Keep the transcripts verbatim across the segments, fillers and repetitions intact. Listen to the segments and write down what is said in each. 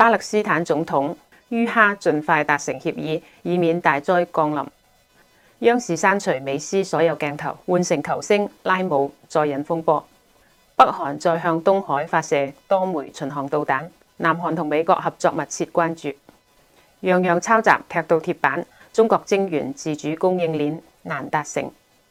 巴勒斯坦總統於哈盡快達成協議，以免大災降臨。央視刪除美斯所有鏡頭，換成球星拉姆，再引風波。北韓再向東海發射多枚巡航導彈，南韓同美國合作密切關注。樣樣抄襲踢到鐵板，中國晶圓自主供應鏈難達成。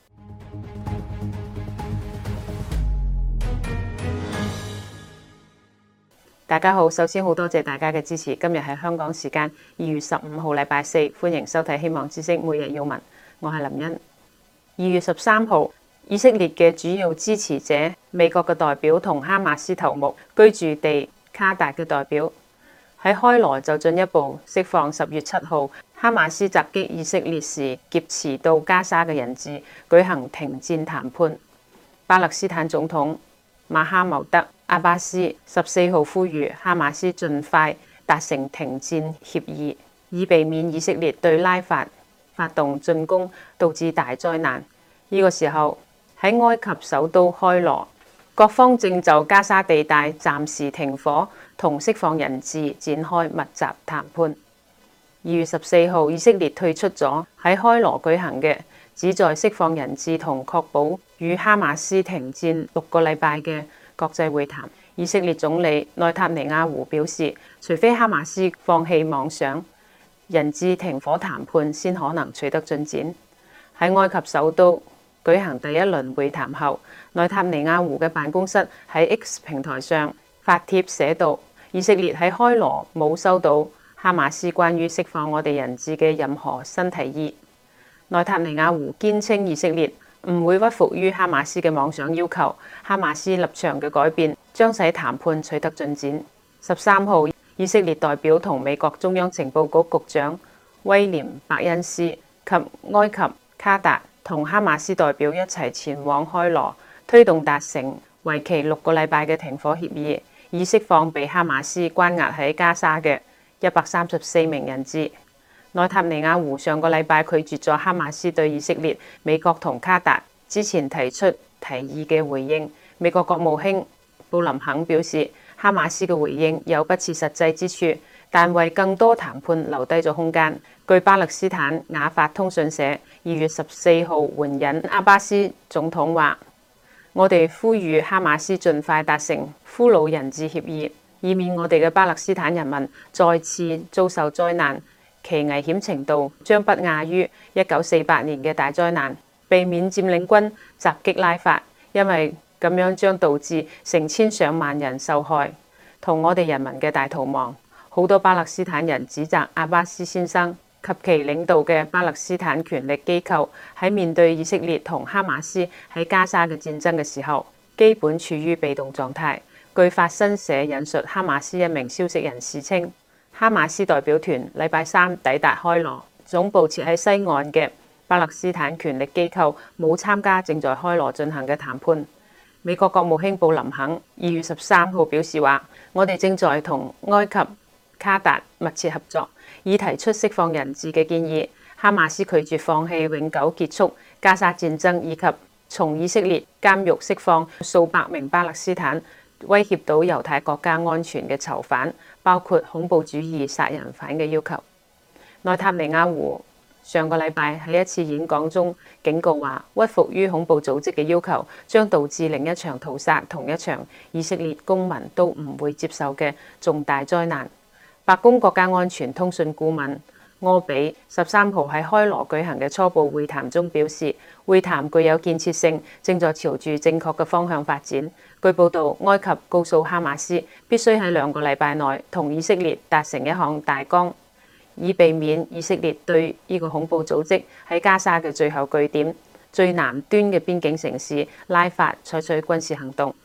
大家好，首先好多謝大家嘅支持。今日係香港時間二月十五號禮拜四，歡迎收睇《希望之聲》每日要聞，我係林茵。二月十三號，以色列嘅主要支持者美國嘅代表同哈馬斯頭目居住地卡達嘅代表喺開羅就進一步釋放十月七號哈馬斯襲擊以色列時劫持到加沙嘅人質，舉行停戰談判。巴勒斯坦總統馬哈茂德阿巴斯十四號呼籲哈馬斯盡快達成停戰協議，以避免以色列對拉法發動進攻，導致大災難。呢個時候喺埃及首都開羅，各方正就加沙地帶暫時停火同釋放人質展開密集談判。二月十四號，以色列退出咗喺開羅舉行嘅旨在釋放人質同確保與哈馬斯停戰六個禮拜嘅國際會談。以色列總理內塔尼亞胡表示，除非哈馬斯放棄妄想，人質停火談判先可能取得進展。喺埃及首都舉行第一輪會談後，內塔尼亞胡嘅辦公室喺 X 平台上發帖寫道：以色列喺開羅冇收到哈馬斯關於釋放我哋人質嘅任何新提議。內塔尼亞胡堅稱以色列唔會屈服於哈馬斯嘅妄想要求，哈馬斯立場嘅改變將使談判取得進展。十三號，以色列代表同美國中央情報局局長威廉伯恩斯及埃及、卡達同哈馬斯代表一齊前往開羅，推動達成為期六個禮拜嘅停火協議，以釋放被哈馬斯關押喺加沙嘅一百三十四名人質。內塔尼亞胡上個禮拜拒絕咗哈馬斯對以色列、美國同卡達之前提出提議嘅回應。美國國務卿布林肯表示，哈馬斯嘅回應有不切實際之處，但為更多談判留低咗空間。據巴勒斯坦雅法通訊社二月十四號援引阿巴斯總統話：我哋呼籲哈馬斯盡快達成俘虜人質協議，以免我哋嘅巴勒斯坦人民再次遭受災難，其危險程度將不亞於一九四八年嘅大災難。避免佔領軍襲擊拉法，因為咁樣將導致成千上萬人受害，同我哋人民嘅大逃亡。好多巴勒斯坦人指責阿巴斯先生及其領導嘅巴勒斯坦權力機構喺面對以色列同哈馬斯喺加沙嘅戰爭嘅時候，基本處於被動狀態。據法新社引述哈馬斯一名消息人士稱，哈馬斯代表團禮拜三抵達開羅，總部設喺西岸嘅巴勒斯坦權力機構冇參加正在開羅進行嘅談判。美國國務卿布林肯二月十三號表示話：我哋正在同埃及、卡達密切合作，以提出釋放人質嘅建議。哈馬斯拒絕放棄永久結束加沙戰爭，以及從以色列監獄釋放數百名巴勒斯坦威脅到猶太國家安全嘅囚犯，包括恐怖主義殺人犯嘅要求。內塔尼亞胡上個禮拜喺一次演講中警告話，屈服於恐怖組織嘅要求將導致另一場屠殺同一場以色列公民都唔會接受嘅重大災難。白宮國家安全通訊顧問柯比十三號喺開羅舉行嘅初步會談中表示，會談具有建設性，正在朝住正確嘅方向發展。據報道，埃及告訴哈馬斯必須喺兩個禮拜內同以色列達成一項大綱，以避免以色列對呢個恐怖組織喺加沙嘅最後據點、最南端嘅邊境城市拉法採取軍事行動。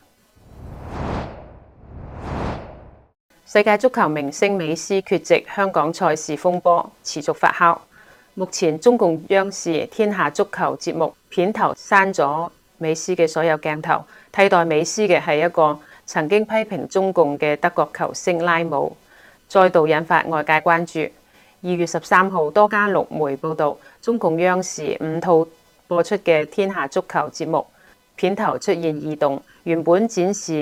世界足球明星美斯缺席香港賽事風波持續發酵。目前中共央視天下足球節目片頭刪咗美斯嘅所有鏡頭，替代美斯嘅係一個曾經批評中共嘅德國球星拉姆，再度引發外界關注。二月十三號，多家陸媒報道，中共央視五套播出嘅天下足球節目片頭出現異動，原本展示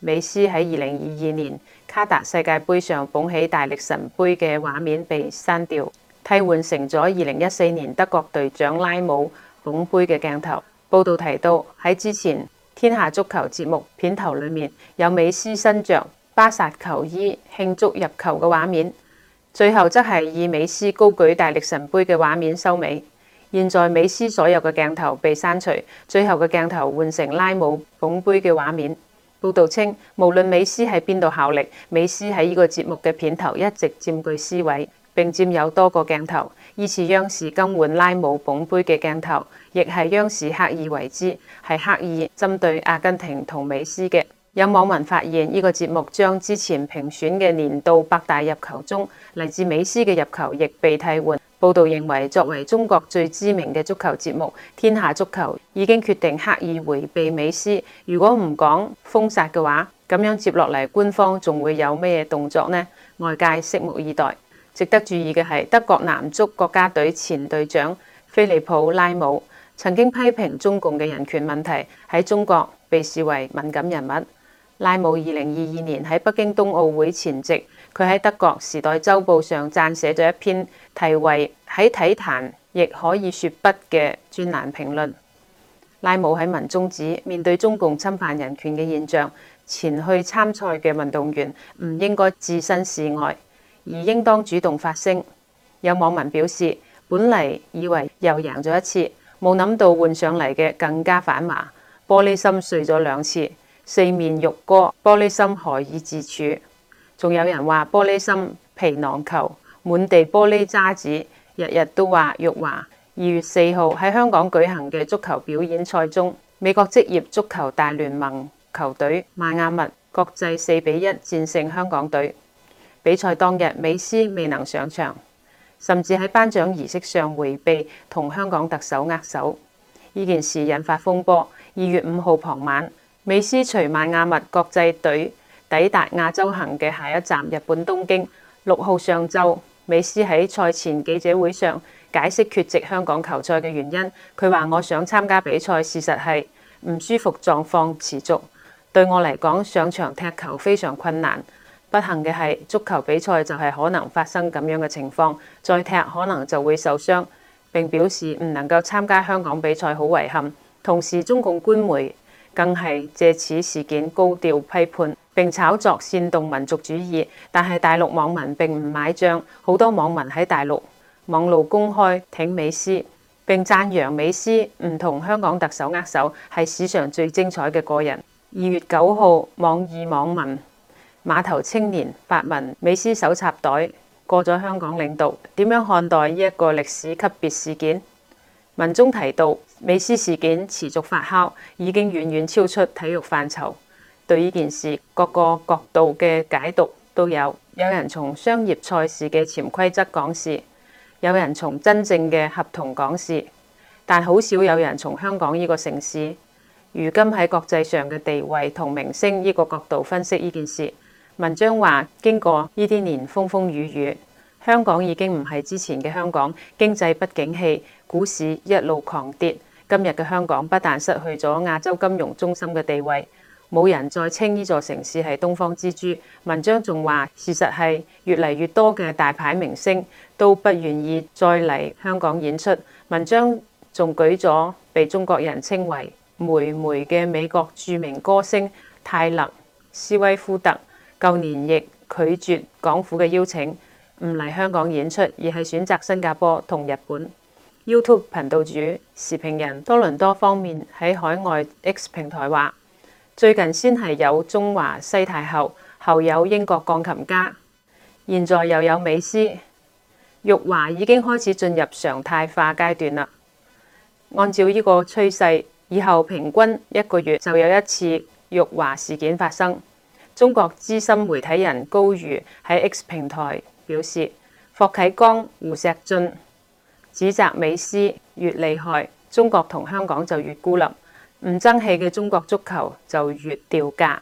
美斯喺二零二二年卡達世界盃上捧起大力神杯嘅畫面被刪掉，替換成咗二零一四年德國隊長拉姆捧杯嘅鏡頭。報道提到喺之前天下足球節目片頭裏面有美斯身着巴薩球衣慶祝入球嘅畫面，最後則係以美斯高舉大力神杯嘅畫面收尾。現在美斯所有嘅鏡頭被刪除，最後嘅鏡頭換成拉姆捧杯嘅畫面。報道稱，無論美斯喺邊度效力，美斯喺呢個節目嘅片頭一直佔據 C 位，並佔有多個鏡頭。依次央視更換拉姆捧杯嘅鏡頭，亦係央視刻意為之，係刻意針對阿根廷同美斯嘅。有網民發現呢個節目將之前評選嘅年度百大入球中嚟自美斯嘅入球亦被替換。報道認為，作為中國最知名嘅足球節目《天下足球》已經決定刻意迴避美斯。如果唔講封殺嘅話，咁樣接落嚟官方仲會有咩動作呢？外界拭目以待。值得注意嘅係，德國男足國家隊前隊長菲利普拉姆曾經批評中共嘅人權問題，喺中國被視為敏感人物。拉姆二零二二年喺北京冬奧會前夕，佢喺德國《時代週報》上撰寫咗一篇題為《喺體壇亦可以說不》嘅專欄評論。拉姆喺文中指，面對中共侵犯人權嘅現象，前去參賽嘅運動員唔應該置身事外，而應當主動發聲。有網民表示，本嚟以為又贏咗一次，冇諗到換上嚟嘅更加反華，玻璃心碎咗兩次。四面玉歌，玻璃心何以自處？仲有人話玻璃心皮囊球，滿地玻璃渣子，日日都話辱華。二月四號喺香港舉行嘅足球表演賽中，美國職業足球大聯盟球隊邁阿密國際四比一戰勝香港隊。比賽當日，美斯未能上場，甚至喺頒獎儀式上迴避同香港特首握手。呢件事引發風波。二月五號傍晚，美斯隨邁阿密國際隊抵達亞洲行嘅下一站日本東京。六號上晝，美斯喺賽前記者會上解釋缺席香港球賽嘅原因。佢話：我想參加比賽，事實係唔舒服狀況持續，對我嚟講上場踢球非常困難。不幸嘅係，足球比賽就係可能發生咁樣嘅情況，再踢可能就會受傷。並表示唔能夠參加香港比賽好遺憾。同時，中共官媒更係借此事件高調批判並炒作煽動民族主義，但係大陸網民並唔買賬。好多網民喺大陸網路公開挺美斯，並讚揚美斯唔同香港特首握手係史上最精彩嘅個人。二月九號，網易網民碼頭青年發文：美斯手插袋過咗香港領導，點樣看待呢一個歷史級別事件？文中提到，美斯事件持續發酵，已經遠遠超出體育範疇。對呢件事，各個角度嘅解讀都有。有人從商業賽事嘅潛規則講事，有人從真正嘅合同講事，但好少有人從香港呢個城市如今喺國際上嘅地位同名聲呢個角度分析呢件事。文章話，經過呢啲年風風雨雨，香港已經唔係之前嘅香港，經濟不景氣，股市一路狂跌。今日嘅香港不但失去咗亞洲金融中心嘅地位，冇人再稱呢座城市係東方之珠。文章仲話，事實係越嚟越多嘅大牌明星都不願意再嚟香港演出。文章仲舉咗被中國人稱為梅梅嘅美國著名歌星泰勒·斯威夫特，舊年亦拒絕港府嘅邀請，唔嚟香港演出，而係選擇新加坡同日本。YouTube 頻道主時評人多倫多方面喺海外 X 平台話，最近先係有中華西太后，後有英國鋼琴家，現在又有美斯，辱華已經開始進入常態化階段啦。按照呢個趨勢，以後平均一個月就有一次辱華事件發生。中國資深媒體人高瑜喺 X 平台表示，霍啟剛、胡錫進指責美斯越厲害，中國同香港就越孤立，唔爭氣嘅中國足球就越掉價。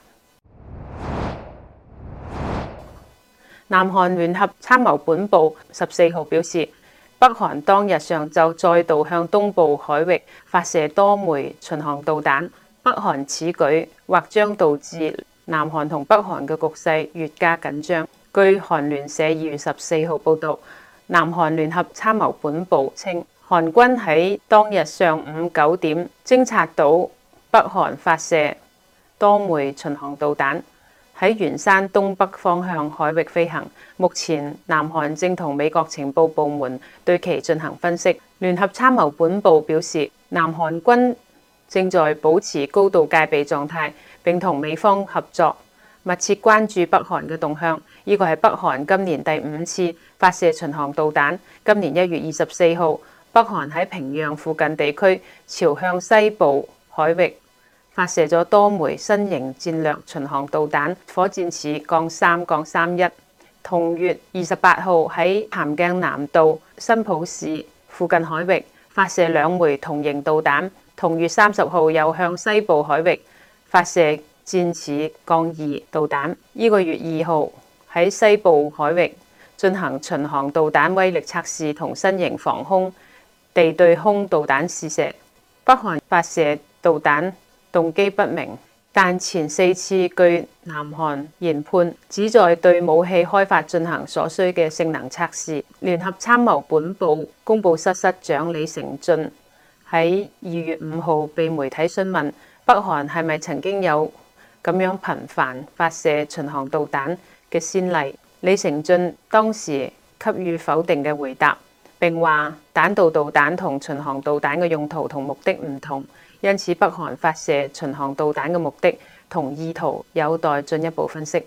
南韓聯合參謀本部十四號表示，北韓當日上晝再度向東部海域發射多枚巡航導彈，北韓此舉或將導致南韓同北韓嘅局勢越加緊張。據韓聯社二月十四號報導，南韓聯合參謀本部稱，韓軍喺當日上午九點偵察到北韓發射多枚巡航導彈，喺元山東北方向海域飛行。目前南韓正同美國情報部門對其進行分析。聯合參謀本部表示，南韓軍正在保持高度戒備狀態，並同美方合作，密切關注北韓嘅動向。呢個係北韓今年第五次發射巡航導彈。今年一月二十四號，北韓喺平壤附近地區朝向西部海域發射咗多枚新型戰略巡航導彈，火箭似槓三槓三一。同月二十八號喺咸鏡南道新浦市附近海域發射兩枚同型導彈。同月三十號又向西部海域發射箭似槓二導彈。呢個月二號喺西部海域進行巡航導彈威力測試同新型防空地對空導彈試射。北韓發射導彈動機不明，但前四次據南韓研判，旨在對武器開發進行所需嘅性能測試。聯合參謀本部公報室室長李成俊喺二月五號被媒體詢問，北韓係咪曾經有咁樣頻繁發射巡航導彈嘅先例？李成俊當時給予否定嘅回答，並話彈道導彈同巡航導彈嘅用途同目的唔同，因此北韓發射巡航導彈嘅目的同意圖有待進一步分析。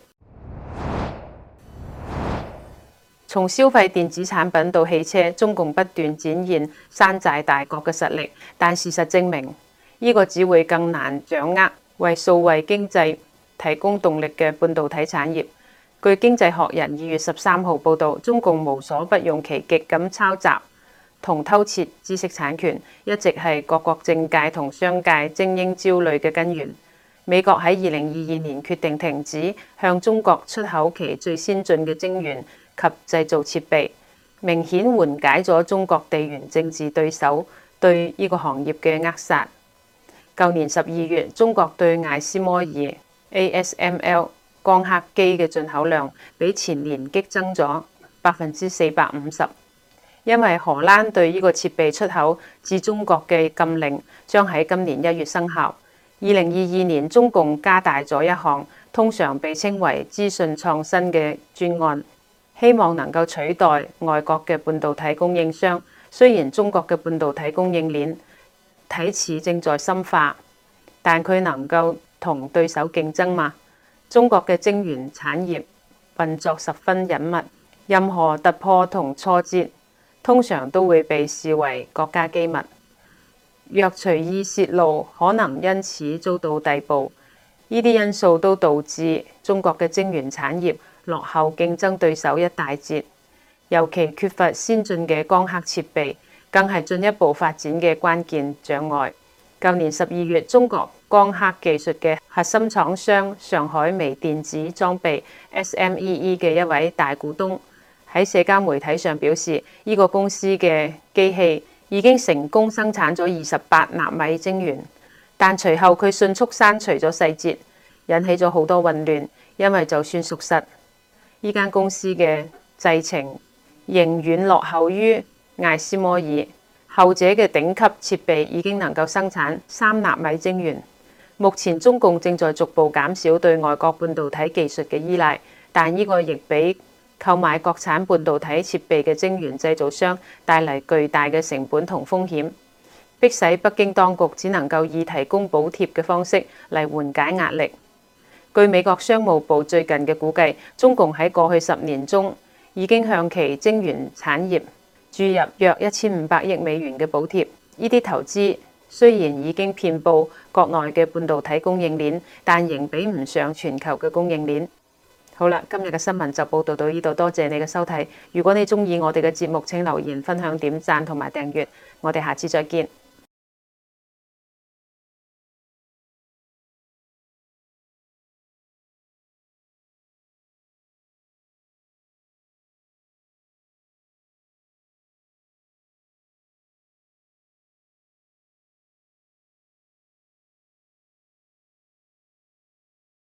從消費電子產品到汽車，中共不斷展現山寨大國嘅實力，但事實證明，呢個只會更難掌握為數位經濟提供動力嘅半導體產業。據《經濟學人》二月十三號報導，中共無所不用其極咁抄襲同偷竊知識產權，一直係各國政界同商界精英焦慮嘅根源。美國喺二零二二年決定停止向中國出口其最先進嘅晶圓及製造設備，明顯緩解咗中國地緣政治對手對呢個行業嘅扼殺。舊年十二月，中國對艾斯摩爾 A S M L 光刻機嘅進口量比前年激增咗百分之四百五十，因為荷蘭對呢個設備出口至中國嘅禁令將喺今年一月生效。二零二二年，中共加大咗一項通常被稱為資訊創新嘅專案，希望能夠取代外國嘅半導體供應商。雖然中國嘅半導體供應鏈睇似正在深化，但佢能夠同對手競爭嗎？中國嘅晶圓產業運作十分隱密，任何突破同挫折通常都會被視為國家機密。若隨意泄露，可能因此遭到逮捕。呢啲因素都導致中國嘅晶圓產業落後競爭對手一大截，尤其缺乏先進嘅光刻設備，更係進一步發展嘅關鍵障礙。舊年十二月，中國光刻技術嘅核心廠商上海微電子裝備 S M E E 嘅一位大股東喺社交媒體上表示，呢個公司嘅機器已經成功生產咗二十八納米晶圓，但隨後佢迅速刪除咗細節，引起咗好多混亂。因為就算屬實，呢間公司嘅製程仍遠落後於艾斯摩爾，後者嘅頂級設備已經能夠生產三納米晶圓。目前中共正在逐步減少對外國半導體技術嘅依賴，但呢個亦俾購買國產半導體設備嘅晶圓製造商帶嚟巨大嘅成本同風險，迫使北京當局只能夠以提供補貼嘅方式嚟緩解壓力。據美國商務部最近嘅估計，中共喺過去十年中已經向其晶圓產業注入約一千五百億美元嘅補貼。呢啲投資雖然已經遍佈國內嘅半導體供應鏈，但仍比唔上全球嘅供應鏈。好啦，今日嘅新聞就報道到呢度，多謝你嘅收睇。如果你鍾意我哋嘅節目，請留言、分享、點讚同埋訂閱。我哋下次再見。